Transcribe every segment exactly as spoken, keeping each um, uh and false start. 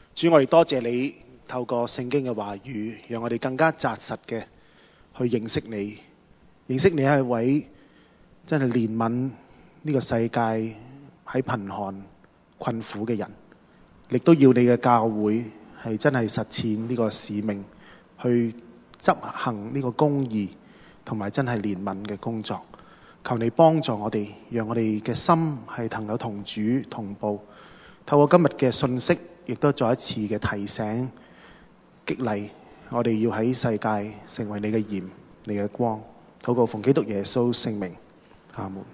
主，我哋多謝你透過聖經嘅話語，讓我哋更加扎實嘅去認識你，認識你係一位真係憐憫呢個世界喺貧寒困苦嘅人，亦都要你嘅教會係真係實踐呢個使命，去執行呢個公義同埋真係憐憫嘅工作。求你幫助我哋，讓我哋嘅心係能夠同主同步。透過今日嘅信息，亦都再一次嘅提醒、激勵我哋要喺世界成為你嘅鹽、你嘅光。禱告奉基督耶穌聖名，阿門。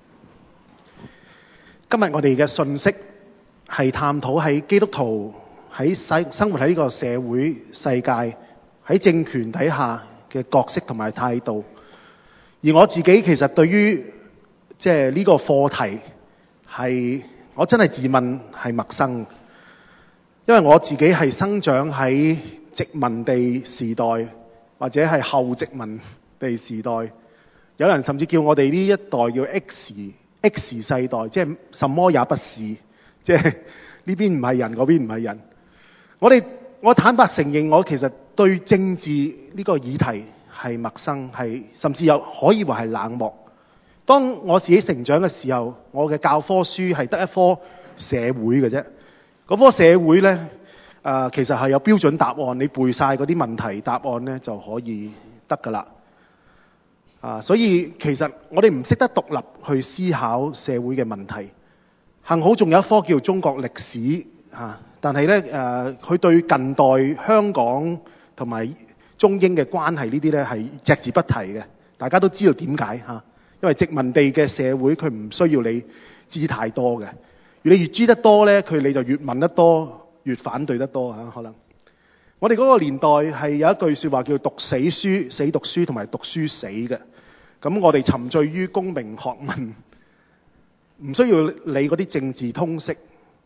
今日我哋嘅信息係探討喺基督徒喺世生活喺呢個社會世界喺政權底下嘅角色同埋態度。而我自己其實對於即係呢個課題係我真係自問係陌生，因為我自己係生長喺殖民地時代或者係後殖民地時代，有人甚至叫我哋呢一代叫 X X 世代，即係什麼也不是，即係呢邊唔係人，嗰邊唔係人。我哋我坦白承認，我其實對政治呢個議題係陌生，係甚至有可以話係冷漠。當我自己成長嘅時候，我嘅教科書係得一科社會嘅啫。嗰科社會呢，誒、呃、其實係有標準答案，你背晒嗰啲問題答案呢就可以得㗎啦。啊，所以其實我哋唔識得獨立去思考社會嘅問題。幸好仲有一科叫中國歷史嚇，但係呢，誒、呃，佢對近代香港同埋中英嘅關係呢啲呢係隻字不提嘅。大家都知道點解嚇？因為殖民地嘅社會佢唔需要你知太多嘅。如果你越知得多呢，佢你就越問得多，越反對得多嚇。可能我哋嗰個年代係有一句説話叫讀死書、死讀書同埋讀書死嘅。咁我哋沉醉於功名學問，唔需要理嗰啲政治通識。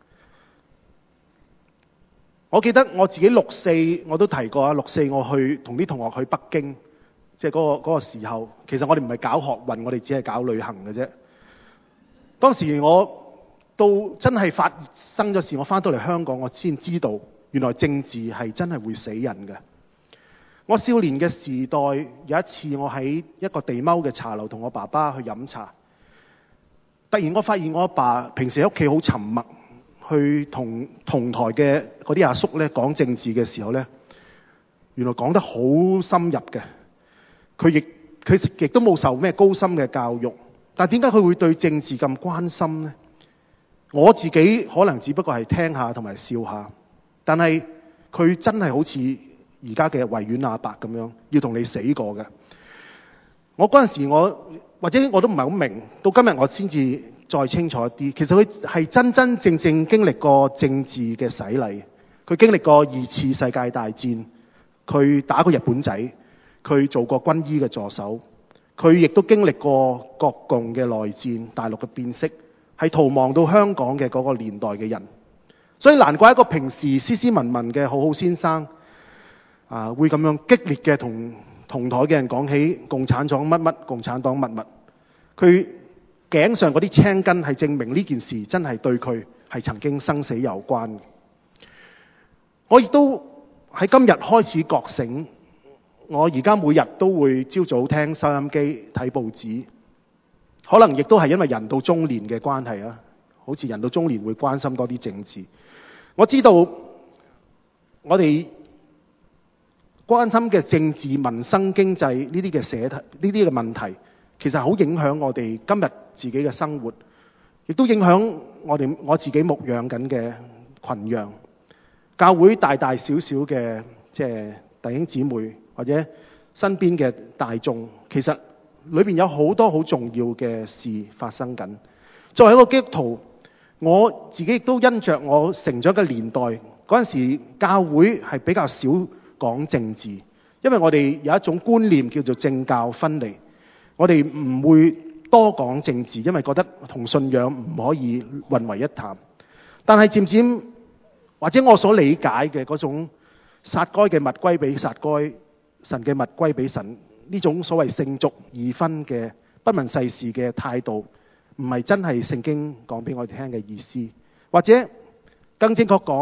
我記得我自己六四我都提過啊，六四我去同啲同學去北京，即係嗰個嗰個時候，其實我哋唔係搞學運，我哋只係搞旅行嘅啫。當時我到真係發生咗事，我翻到嚟香港，我先知道原來政治係真係會死人嘅。我少年嘅時代有一次，我喺一個地踎嘅茶樓同我爸爸去飲茶，突然我發現我阿爸平時喺屋企好沉默，去同同台嘅嗰啲阿叔咧講政治嘅時候咧，原來講得好深入嘅。佢亦佢亦都冇受咩高深嘅教育，但係點解佢會對政治咁關心呢？我自己可能只不過係聽下同埋笑下，但係佢真係好似而家嘅維園阿伯咁樣，要同你死過嘅。我嗰陣時我或者我都唔係好明，到今日我先至再清楚一啲。其實佢係真真正正經歷過政治嘅洗禮，佢經歷過二次世界大戰，佢打過日本仔，佢做過軍醫嘅助手，佢亦都經歷過國共嘅內戰、大陸嘅變色，係逃亡到香港嘅嗰個年代嘅人。所以難怪一個平時斯斯文文嘅好好先生啊，會咁樣激烈嘅同同台嘅人講起共產黨乜乜，共產黨乜乜。佢頸上嗰啲青筋係證明呢件事真係對佢係曾經生死攸關嘅。我亦都喺今日開始覺醒，我而家每日都會朝早聽收音機睇報紙，可能亦都係因為人到中年嘅關係啊，好似人到中年會關心多啲政治。我知道我哋關心嘅政治、民生、經濟呢啲嘅社題、呢啲嘅問題，其實好影響我哋今日自己嘅生活，亦都影響我哋我自己牧養緊嘅群羊。教會大大小小嘅即係弟兄姊妹或者身邊嘅大眾，其實裏邊有好多好重要嘅事發生緊。作為一個基督徒，我自己亦都因着我成長嘅年代嗰陣時，教會係比較少講政治，因為我哋有一種觀念叫做政教分離，我哋唔會多講政治，因為覺得同信仰唔可以混為一談。但係漸漸或者我所理解嘅嗰種撒該嘅物歸俾撒該，神嘅物歸俾神，呢種所謂聖俗二分嘅不問世事嘅態度，唔係真係聖經講俾我哋聽嘅意思。或者更正確講，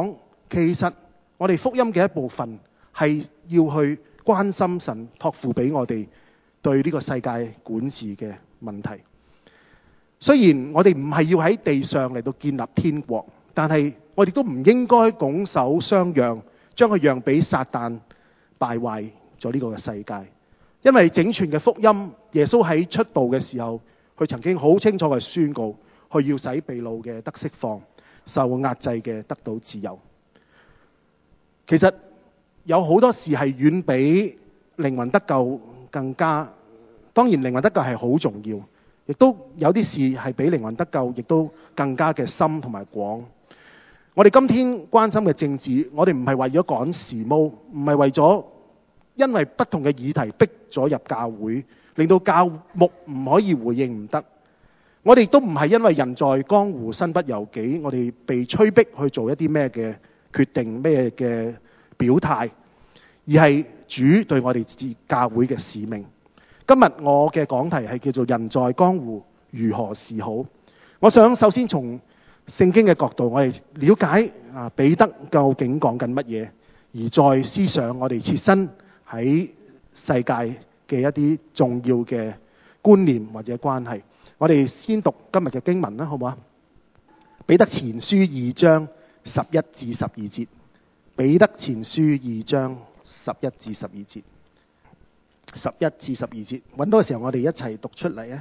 其實我哋福音嘅一部分係要去關心神託付俾我哋對呢個世界管治嘅問題。雖然我哋唔係要喺地上嚟到建立天國，但係我哋都唔應該拱手相讓，將佢讓俾撒旦敗壞咗呢個嘅世界。因為整全嘅福音，耶穌喺出道嘅時候，佢曾經好清楚嘅宣告，佢要使被擄嘅得釋放，受壓制嘅得到自由。其實有好多事係遠比靈魂得救更加，當然靈魂得救係好重要，亦都有啲事係比靈魂得救亦都更加嘅深同埋廣。我哋今天關心嘅政治，我哋唔係為咗趕時髦，唔係為咗因為不同嘅議題逼咗入教會，令到教牧唔可以回應唔得。我哋都唔係因為人在江湖身不由己，我哋被催逼去做一啲咩嘅決定，咩嘅表態，而係主對我哋自教會嘅使命。今日我嘅講題係叫做人在江湖如何是好。我想首先從聖經嘅角度，我哋了解啊彼得究竟講緊乜嘢，而再思想我哋切身喺世界嘅一啲重要嘅觀念或者關係。我哋先讀今日嘅經文啦，好唔好啊？彼得前書二章十一至十二節。彼得前書二章十一至十二節。十一至十二節，揾到嘅時候我哋一齊讀出嚟啊！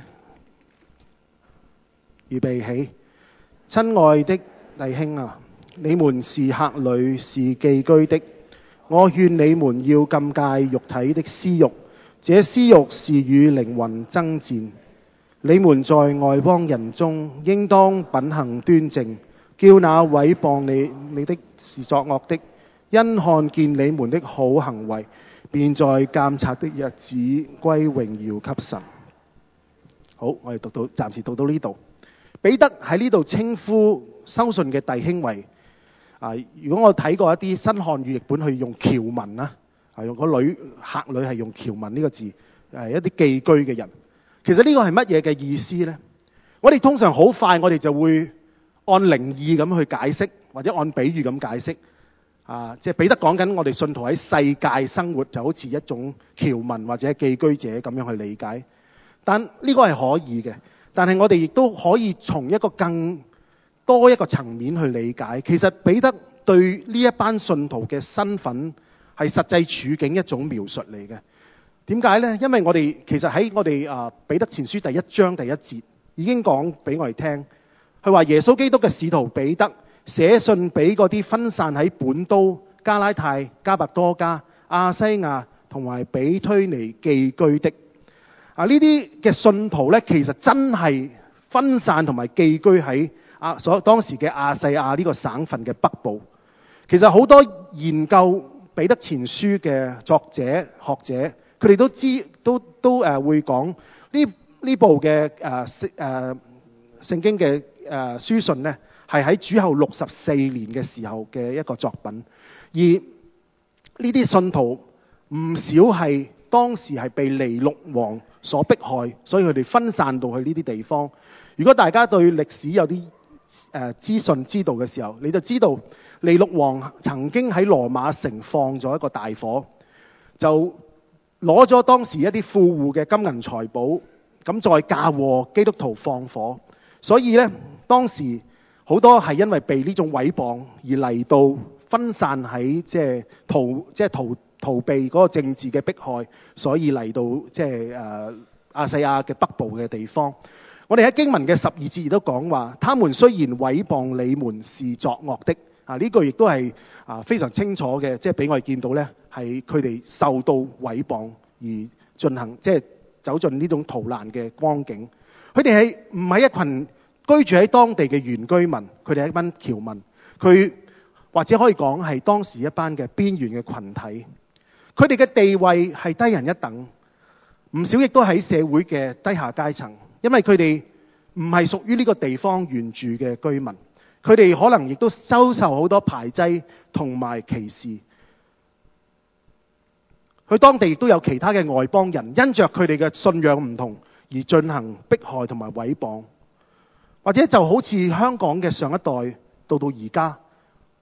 預備起。親愛的弟兄啊，你們是客旅，是寄居的，我勸你們要禁戒肉體的私慾，這私慾是與靈魂爭戰。你們在外邦人中應當品行端正，叫那毀謗你你的是作惡的，因看見你們的好行為，便在監察的日子歸榮耀給神。好，我哋讀到暫時讀到呢度。彼得喺呢度稱呼收信嘅弟兄為啊，如果我睇過一啲新漢語譯本，去用僑民啦，係用個旅客旅係用僑民呢個字，係一啲寄居嘅人。其實呢個係乜嘢嘅意思呢？我哋通常好快，我哋就會按靈意咁去解釋，或者按比喻咁解釋。啊，即係彼得講緊我哋信徒喺世界生活，就好似一種僑民或者寄居者咁樣去理解。但呢個係可以嘅，但係我哋亦都可以從一個更多一個層面去理解。其實彼得對呢一班信徒嘅身份係實際處境一種描述嚟嘅。點解呢？因為我哋其實喺我哋啊彼得前書第一章第一節已經講俾我哋聽，佢話耶穌基督嘅使徒彼得寫信俾嗰啲分散喺本都、加拉太、加百多加、亞西亞同埋比推尼寄居的啊，呢啲嘅信徒咧，其實真係分散同埋寄居喺啊所當時嘅亞細亞呢個省份嘅北部。其實好多研究彼得前書嘅作者學者，佢哋都知都都誒會講呢呢部嘅誒聖誒聖經嘅誒書信咧，係喺主後六十四年嘅時候嘅一個作品。而呢啲信徒唔少係當時係被尼祿王所迫害，所以佢哋分散到去呢啲地方。如果大家對歷史有啲誒資訊知道嘅時候，你就知道尼祿王曾經喺羅馬城放咗一個大火，就攞咗當時一啲富戶嘅金銀財寶，咁再嫁禍基督徒放火。所以咧，當時好多係因為被呢種毀謗而嚟到分散喺即係逃即係逃逃避嗰個政治嘅迫害，所以嚟到即係誒亞細亞嘅北部嘅地方。我哋喺經文嘅十二節亦都講話，他們雖然毀謗你們是作惡的啊，呢句亦都係啊非常清楚嘅，即係俾我哋見到咧，係佢哋受到毀謗而進行即係走進呢種逃難嘅光景。佢哋係唔係一群居住喺當地嘅原居民？佢哋係一班僑民，佢或者可以講係當時一班嘅邊緣嘅群體。佢哋嘅地位係低人一等，唔少亦都喺社會嘅低下階層，因為佢哋唔係屬於呢個地方原住嘅居民，佢哋可能亦都遭受好多排擠同埋歧視。佢當地亦都有其他嘅外邦人，因着佢哋嘅信仰唔同而進行迫害同埋毀謗，或者就好似香港嘅上一代到到而家，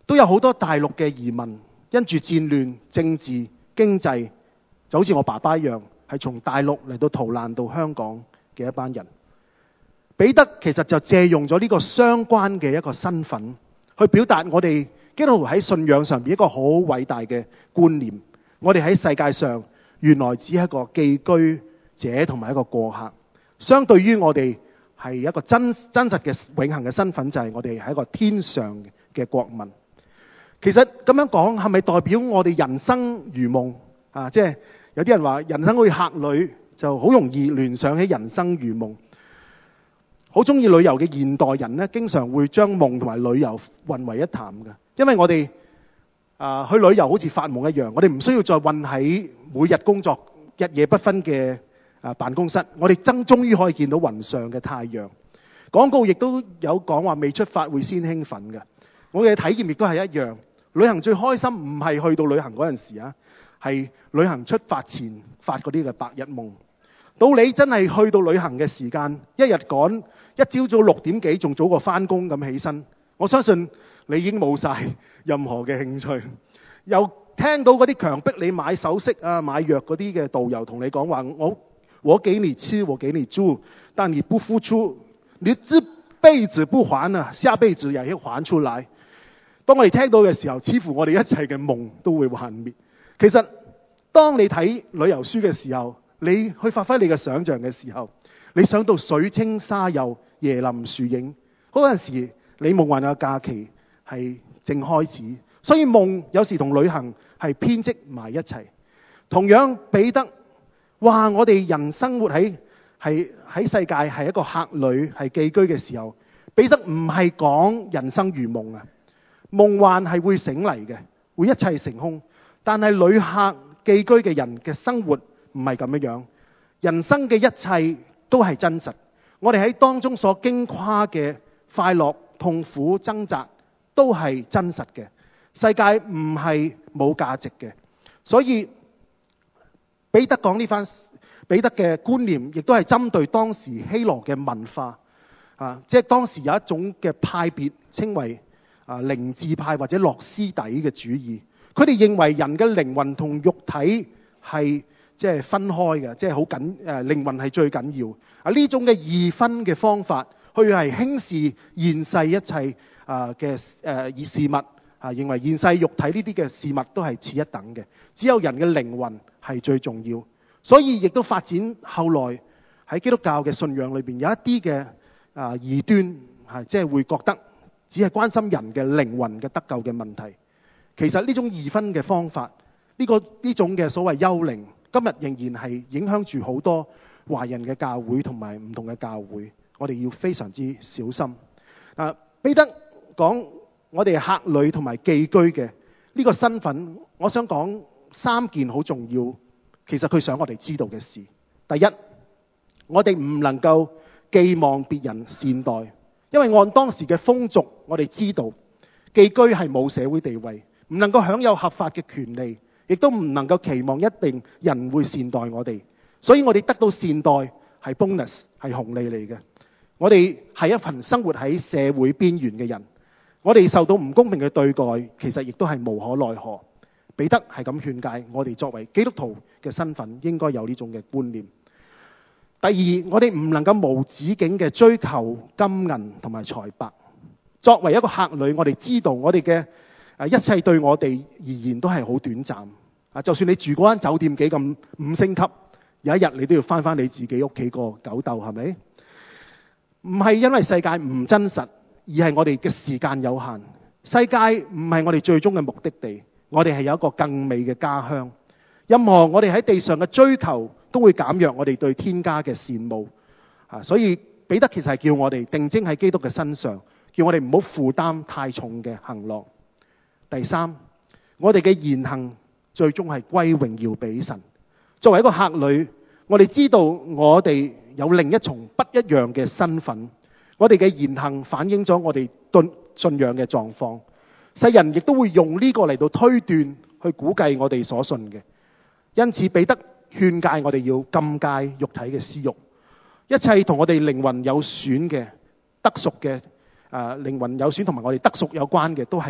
都有好多大陸嘅移民，因住戰亂、政治、經濟，就好似我爸爸一樣，係從大陸嚟到逃難到香港嘅一班人。彼得其實就借用咗呢個相關嘅一個身份，去表達我哋基督徒喺信仰上邊一個好偉大嘅觀念。我哋喺世界上原來只係一個寄居者同埋一個過客，相對於我哋係一個真真實嘅永恆嘅身份，就係我哋係一個天上嘅國民。其實咁樣講係咪代表我哋人生如夢啊？即係有啲人話人生好似客旅，就好容易聯想起人生如夢。好中意旅遊嘅現代人呢，經常會將夢同埋旅遊混為一談嘅。因為我哋啊去旅遊好似發夢一樣，我哋唔需要再混喺每日工作日夜不分嘅啊辦公室，我哋真終於可以見到雲上嘅太陽。廣告亦都有講話未出發會先興奮嘅。我嘅體驗亦都係一樣。旅行最開心唔係去到旅行嗰陣時啊，係旅行出發前發嗰啲嘅白日夢。到你真係去到旅行嘅時間，一日趕一朝早六點幾，仲早過翻工咁起身，我相信你已經冇晒任何嘅興趣。又聽到嗰啲強迫你買首飾啊、買藥嗰啲嘅導遊同你講話，我我給你吃，我給你住，但你不付出，你這輩子不還啊，下輩子又要還出來。當我哋聽到嘅時候，似乎我哋一切嘅夢都會幻滅。其實當你睇旅遊書嘅時候，你去發揮你嘅想像嘅時候，你想到水清沙幼、椰林樹影，嗰陣時你夢幻嘅假期係正開始。所以夢有時同旅行係編織埋一齊。同樣彼得話我哋人生活喺係喺世界係一個客旅係寄居嘅時候，彼得唔係講人生如夢啊。夢幻係會醒嚟嘅，會一切成空。但係旅客寄居嘅人嘅生活唔係咁樣樣，人生嘅一切都係真實。我哋喺當中所經跨嘅快樂、痛苦、掙扎都係真實嘅。世界唔係冇價值嘅。所以彼得講呢番彼得嘅觀念，亦都係針對當時希羅嘅文化啊，即係當時有一種嘅派別稱為啊，靈智派或者諾斯底嘅主義，佢哋認為人嘅靈魂同肉體係即係分開嘅，即係好緊誒，靈魂係最緊要啊。呢種嘅二分嘅方法，佢係輕視現世一切啊嘅誒事物啊，認為現世肉體呢啲嘅事物都係次一等嘅，只有人嘅靈魂係最重要。所以亦都發展後來喺基督教嘅信仰裏邊有一啲嘅啊異端係即係會覺得只係關心人嘅靈魂嘅得救嘅問題。其實呢種二分嘅方法，呢個呢種嘅所謂幽靈，今日仍然係影響住好多華人嘅教會同埋唔同嘅教會。我哋要非常之小心。啊，彼得講我哋客旅同埋寄居嘅呢個身份，我想講三件好重要，其實佢想我哋知道嘅事。第一，我哋唔能夠寄望別人善待。因為按當時嘅風俗，我哋知道寄居係冇社會地位，唔能夠享有合法嘅權利，亦都唔能夠期望一定人會善待我哋。所以我哋得到善待係 bonus， 係紅利嚟嘅。我哋係一群生活喺社會邊緣嘅人，我哋受到唔公平嘅對待，其實亦都係無可奈何。彼得係咁勸誡我哋作為基督徒嘅身份，應該有呢種嘅觀念。第二，我哋唔能夠無止境嘅追求金銀同埋財帛。作為一個客旅，我哋知道我哋嘅誒一切對我哋而言都係好短暫。啊，就算你住嗰間酒店幾咁五星級，有一日你都要翻翻你自己屋企個狗竇，係咪？唔係因為世界唔真實，而係我哋嘅時間有限。世界唔係我哋最終嘅目的地，我哋係有一個更美嘅家鄉。任何我哋喺地上嘅追求，都會減弱我哋對天家嘅羨慕啊！所以彼得其實係叫我哋定睛喺基督嘅身上，叫我哋唔好負擔太重嘅行囊。第三，我哋嘅言行最終係歸榮耀俾神。作為一個客旅，我哋知道我哋有另一重不一樣嘅身份。我哋嘅言行反映咗我哋對信仰嘅狀況。世人亦都會用呢個嚟到推斷去估計我哋所信嘅。因此彼得勸誡我哋要禁戒肉體嘅私慾，一切同我哋靈魂有損嘅、得贖嘅、誒靈魂有損同埋我哋得贖有關嘅，都係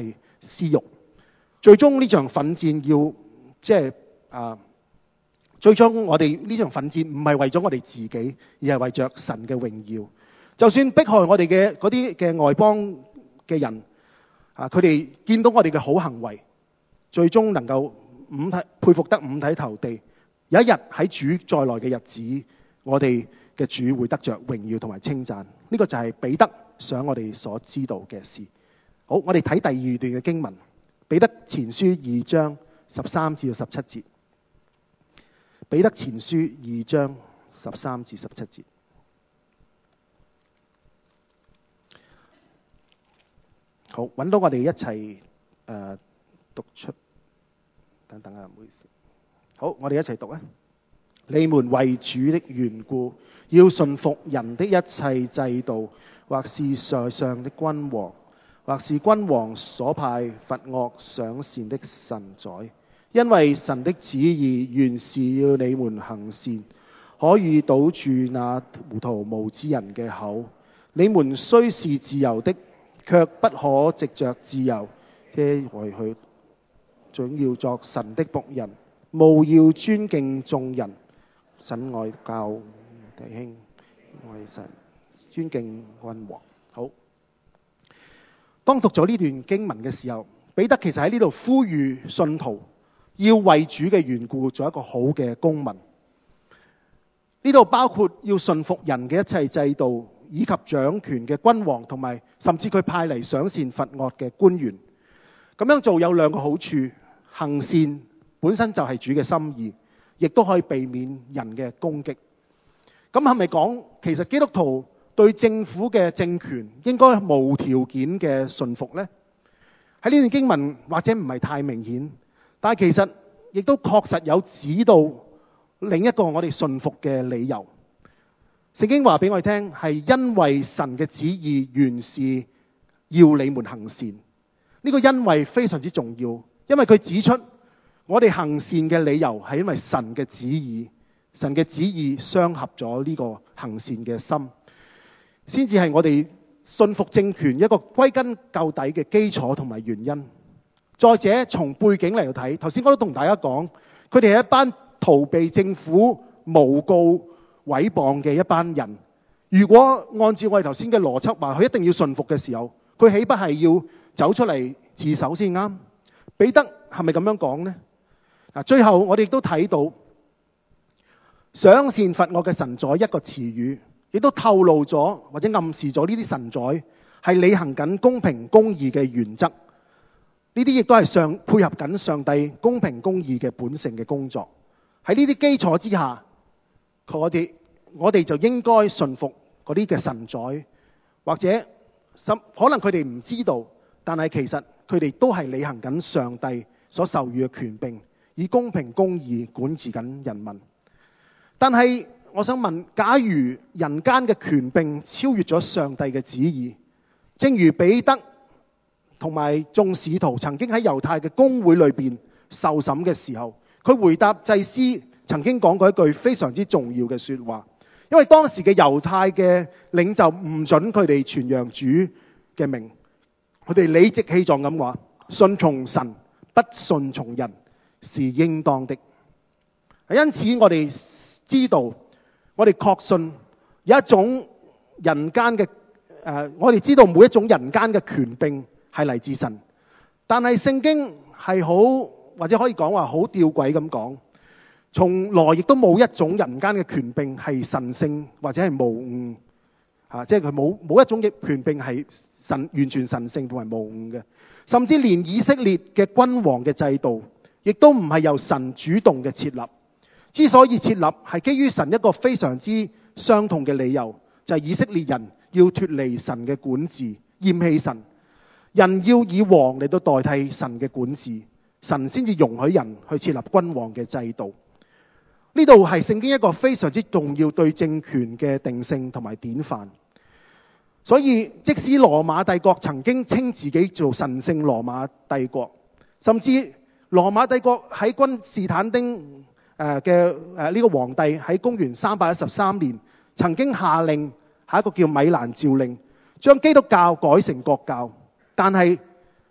私慾。最終呢場奮戰要即係啊，最終我哋呢場奮戰唔係為咗我哋自己，而係為着神嘅榮耀。就算迫害我哋嘅嗰啲嘅外邦嘅人啊，佢哋見到我哋嘅好行為，最終能夠五體佩服得五體投地。有一日喺主再來嘅日子，我哋嘅主會得着榮耀同埋稱讚。呢個就係彼得想我哋所知道嘅事。好，我哋睇第二段嘅經文，彼得前書二章十三至十七節。彼得前書二章十三至十七節。好，揾到我哋一齊誒、呃、讀出。等等啊，唔好意思。好，我哋一齊讀啊！你們為主的緣故，要順服人的一切制度，或是在上的君王，或是君王所派罰惡賞善的臣宰，因為神的旨意原是要你們行善，可以堵住那糊塗無知人嘅口。你們雖是自由的，卻不可藉着自由遮蓋去，總要作神的僕人，務要尊敬眾人，神愛教弟兄，愛神，尊敬君王。好，當讀咗呢段經文嘅時候，彼得其實喺呢度呼籲信徒要為主嘅緣故做一個好嘅公民。呢度包括要順服人嘅一切制度，以及掌權嘅君王，同埋甚至佢派嚟賞善罰惡嘅官員。咁樣做有兩個好處：行善本身就係主嘅心意，亦都可以避免人嘅攻擊。咁係咪講其實基督徒對政府嘅政權應該無條件嘅順服呢？喺呢段經文或者唔係太明顯，但係其實亦都確實有指到另一個我哋順服嘅理由。聖經話俾我哋聽，係因為神嘅旨意原是要你們行善。呢個因為非常之重要，因為佢指出我哋行善嘅理由係因為神嘅旨意，神嘅旨意相合咗呢個行善嘅心，先至係我哋信服政權一個歸根究底嘅基礎同埋原因。再者，從背景嚟到睇，頭先我都同大家講，佢哋係一班逃避政府誣告毀謗嘅一班人。如果按照我哋頭先嘅邏輯話，佢一定要順服嘅時候，佢豈不係要走出嚟自首先啱？彼得係咪咁樣講呢？嗱，最後我哋亦都睇到賞善罰惡嘅臣宰一個詞語，亦都透露咗或者暗示咗呢啲臣宰係履行緊公平公義嘅原則。呢啲亦都係上配合緊上帝公平公義嘅本性嘅工作。喺呢啲基礎之下，我哋我哋就應該順服嗰啲嘅臣宰，或者甚可能佢哋唔知道，但係其實佢哋都係履行緊上帝所授予嘅權柄，以公平公義管治緊人民。但係我想問，假如人間嘅權柄超越咗上帝嘅旨意，正如彼得同埋眾使徒曾經喺猶太嘅公會裏邊受審嘅時候，佢回答祭司曾經講過一句非常之重要嘅說話。因為當時嘅猶太嘅領袖唔准佢哋傳揚主嘅名，佢哋理直氣壯咁話：順從神，不順從人是應當的。因此我哋知道，我哋確信有一種人間嘅誒，我哋知道每一種人間嘅權柄係嚟自神，但係聖經係好，或者可以講話好吊詭咁講，從來亦都冇一種人間嘅權柄係神聖或者係無誤嚇，即係佢冇冇一種嘅權柄係神完全神聖同埋無誤嘅。甚至連以色列嘅君王嘅制度，亦都唔係由神主動嘅設立。之所以設立，係基於神一個非常之傷痛嘅理由，就係以色列人要脫離神嘅管治，厭棄神，人要以王嚟到代替神嘅管治，神先至容許人去設立君王嘅制度。呢度係聖經一個非常之重要對政權嘅定性同埋典範。所以即使羅馬帝國曾經稱自己做神聖羅馬帝國，甚至羅馬帝國喺君士坦丁誒嘅誒呢個皇帝喺公元三百一十三年曾經下令，下一個叫米蘭詔令，將基督教改成國教。但係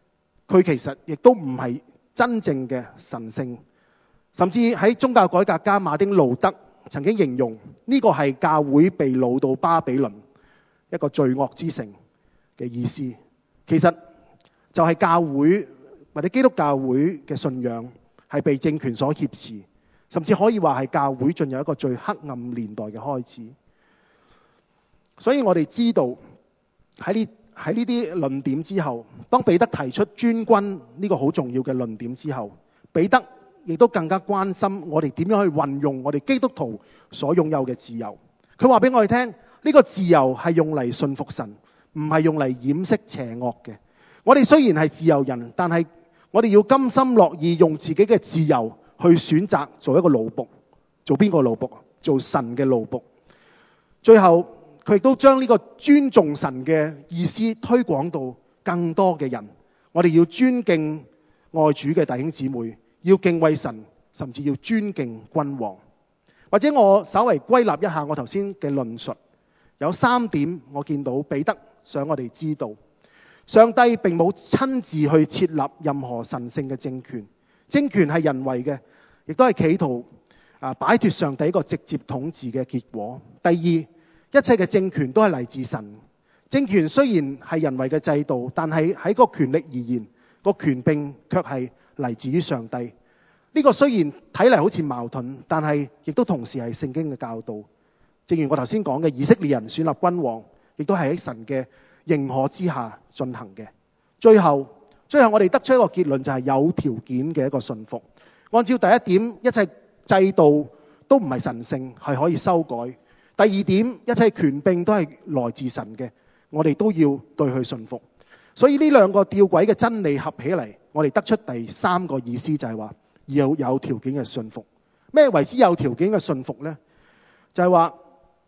佢其實亦都唔係真正嘅神聖。甚至喺宗教改革家馬丁路德曾經形容呢個係教會被擄到巴比倫一個罪惡之城嘅意思。其實就係教會或者基督教會嘅信仰係被政權所挾持，甚至可以話係教會進入一個最黑暗年代嘅開始。所以我哋知道喺呢喺呢啲論點之後，當彼得提出專軍呢個好重要嘅論點之後，彼得亦都更加關心我哋點樣去運用我哋基督徒所擁有嘅自由。佢話俾我哋聽，呢個自由係用嚟信服神，唔係用嚟掩飾邪惡嘅。我哋雖然係自由人，但係我哋要甘心樂意用自己嘅自由去選擇做一個奴僕。做邊個奴僕？做神嘅奴僕。最後佢亦都將呢個尊重神嘅意思推廣到更多嘅人。我哋要尊敬愛主嘅弟兄姊妹，要敬畏神，甚至要尊敬君王。或者我稍微歸納一下我頭先嘅論述，有三點我見到彼得想我哋知道。上帝並冇親自去設立任何神聖嘅政權，政權係人為嘅，亦都係企圖啊擺脫上帝一個直接統治嘅結果。第二，一切嘅政權都係嚟自神。政權雖然係人為嘅制度，但係喺個權力而言，個權柄卻係嚟自於上帝。呢、這個雖然睇嚟好似矛盾，但係亦都同時係聖經嘅教導。正如我頭先講嘅，以色列人選立君王，亦都係喺神嘅認可之下進行嘅。最後，最後我哋得出一個結論，就係有條件嘅一個信服。按照第一點，一切制度都唔係神聖，係可以修改。第二點，一切權柄都係來自神嘅，我哋都要對佢信服。所以呢兩個吊詭嘅真理合起嚟，我哋得出第三個意思，就係話要有條件嘅信服。咩為之有條件嘅信服呢？就係話，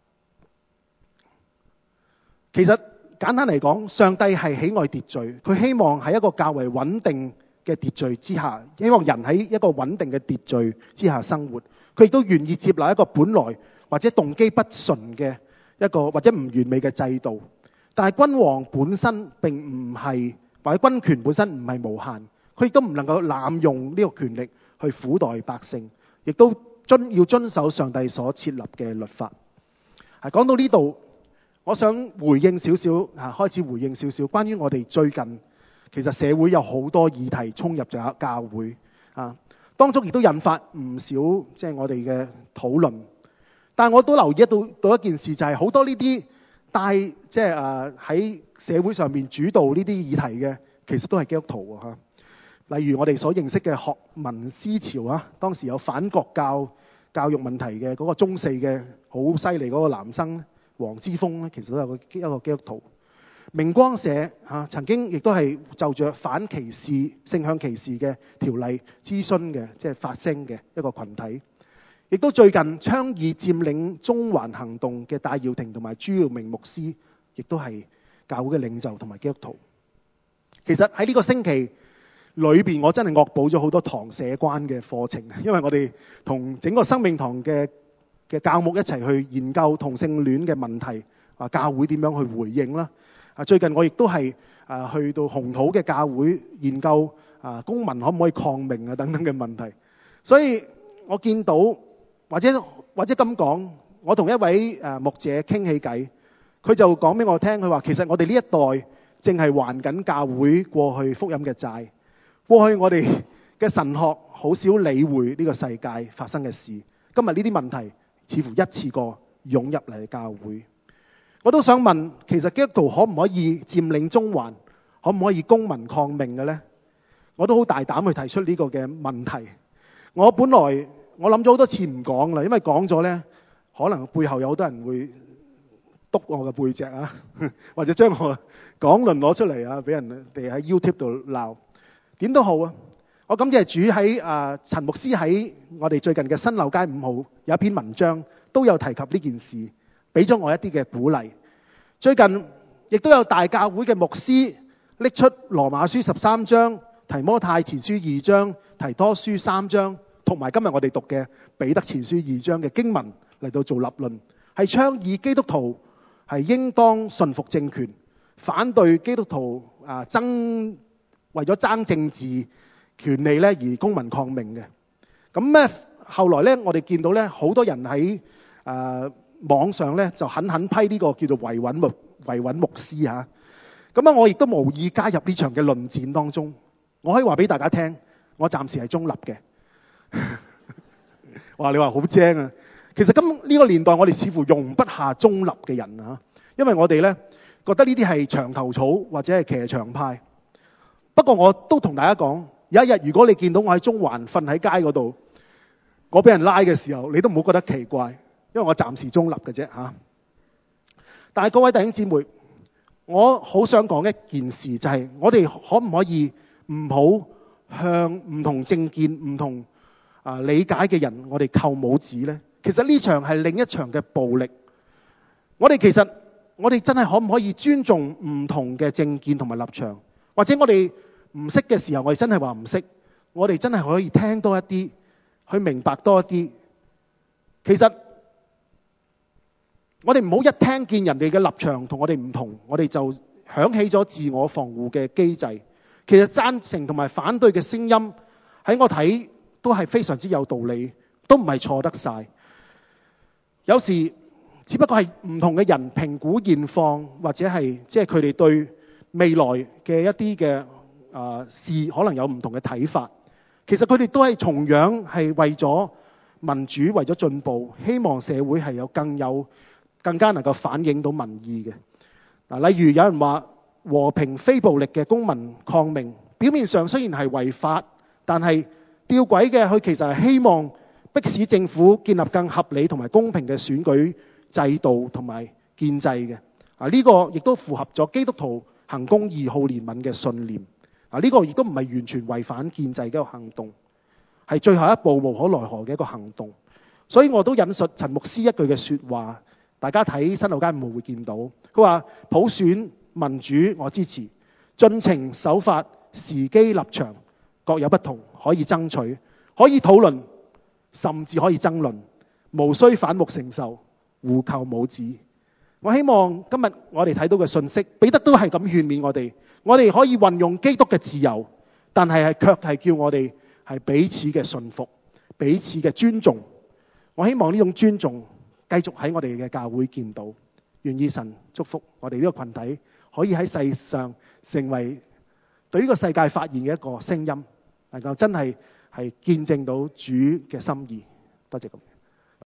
其實簡單嚟講，上帝係喜愛秩序，佢希望喺一個較為穩定嘅秩序之下，希望人喺一個穩定嘅秩序之下生活。佢亦都願意接納一個本來或者動機不純嘅一個或者唔完美嘅制度。但係君王本身並唔係，或者君權本身唔係無限，佢亦都唔能夠濫用呢個權力去苦待百姓，亦都遵要遵守上帝所設立嘅律法。係講到呢度，我想回應少少嚇，開始回應少少關於我哋最近其實社會有好多議題衝入咗教會啊，當中亦都引發唔少即係我哋嘅討論。但係我都留意到到一件事，就係好多呢啲帶即係誒喺社會上面主導呢啲議題嘅，其實都係基督徒啊。例如我哋所認識嘅學民思潮啊，當時有反國教教育問題嘅嗰個中四嘅好犀利嗰個男生黃之鋒咧，其實都有個一個基督徒。明光社嚇曾經亦都係就著反歧視性向歧視嘅條例諮詢嘅，即係發聲嘅一個群體。亦都最近倡議佔領中環行動嘅戴耀廷同埋朱耀明牧師，亦都係教會嘅領袖同埋基督徒。其實喺呢個星期裏邊，我真係惡補咗好多堂社關嘅課程，因為我哋同整個生命堂嘅嘅教牧一齊去研究同性戀嘅問題，啊教會點樣去回應啦。啊最近我亦都係啊去到紅土嘅教會研究啊公民可唔可以抗命啊等等嘅問題。所以我見到。或者或者咁講，我同一位誒牧者傾起偈，佢就講俾我聽，佢話其實我哋呢一代正係還緊教會過去福音嘅債。過去我哋嘅神學好少理會呢個世界發生嘅事，今日呢啲問題似乎一次過湧入嚟教會。我都想問，其實基督徒可唔可以佔領中環，可唔可以公民抗命嘅呢？我都好大膽去提出呢個嘅問題。我本來我諗咗好多次唔講啦，因為講咗呢，可能背後有好多人會督我嘅背脊啊，或者將我講論攞出嚟啊，俾人哋喺 YouTube 度鬧。點都好啊，我感謝主喺啊陳牧師喺我哋最近嘅新樓街五號有一篇文章都有提及呢件事，俾咗我一啲嘅鼓勵。最近亦都有大教會嘅牧師拎出羅馬書十三章、提摩太前書二章、提多書三章。同埋今日我哋讀嘅彼得前書二章嘅經文嚟到做立論，係倡議基督徒係應當順服政權，反對基督徒啊爭為咗爭政治權利咧而公民抗命嘅。咁咧後來咧，我哋見到咧好多人喺誒、呃、網上咧就狠狠批呢個叫做維穩牧維穩牧師嚇。咁啊，我亦都無意加入呢場嘅論戰當中。我可以話俾大家聽，我暫時係中立嘅。哇！你話好精啊！其實今呢個年代，我哋似乎容不下中立嘅人啊，因為我哋咧覺得呢啲係牆頭草或者係騎牆派。不過我都同大家講，有一日如果你見到我喺中環瞓喺街嗰度，我俾人拉嘅時候，你都唔好覺得奇怪，因為我暫時中立嘅啫嚇。但係各位弟兄姊妹，我好想講一件事，就係我哋可唔可以唔好向唔同政見、唔同啊理解嘅人，我哋扣帽子呢？其實呢場係另一場嘅暴力。我哋其實我哋真係可唔可以尊重唔同嘅政見同埋立場？或者我哋唔識嘅時候，我哋真係話唔識，我哋真係可以聽多一啲，去明白多一啲。其實我哋唔好一聽見人哋嘅立場同我哋唔同，我哋就響起咗自我防護嘅機制。其實贊成同埋反對嘅聲音喺我睇都係非常之有道理，都唔係錯得晒。有時只不過係唔同嘅人評估現況，或者係即係佢哋對未來嘅一啲嘅啊事可能有唔同嘅睇法。其實佢哋都係同樣係為咗民主，為咗進步，希望社會係有更有更加能夠反映到民意嘅。嗱，例如有人話和平非暴力嘅公民抗命，表面上雖然係違法，但係吊詭嘅佢其實係希望迫使政府建立更合理同埋公平嘅選舉制度同埋建制嘅。啊，呢個亦都符合咗基督徒行公義、好憐憫嘅信念。啊，呢個亦都唔係完全違反建制嘅一個行動，係最後一步無可奈何嘅一個行動。所以我都引述陳牧師一句嘅說話，大家睇新路街五號會見到，佢話普選民主我支持，盡情守法，時機立場各有不同，可以爭取，可以討論，甚至可以爭論，無需反目成仇，互扣帽子。我希望今日我哋睇到嘅信息，彼得都係咁勸勉我哋，我哋可以運用基督嘅自由，但係係卻係叫我哋係彼此嘅信服，彼此嘅尊重。我希望呢種尊重繼續喺我哋嘅教會見到。願意神祝福我哋呢個群體，可以喺世上成為對呢個世界發現嘅一個聲音，能夠真係係見證到主嘅心意。多謝咁。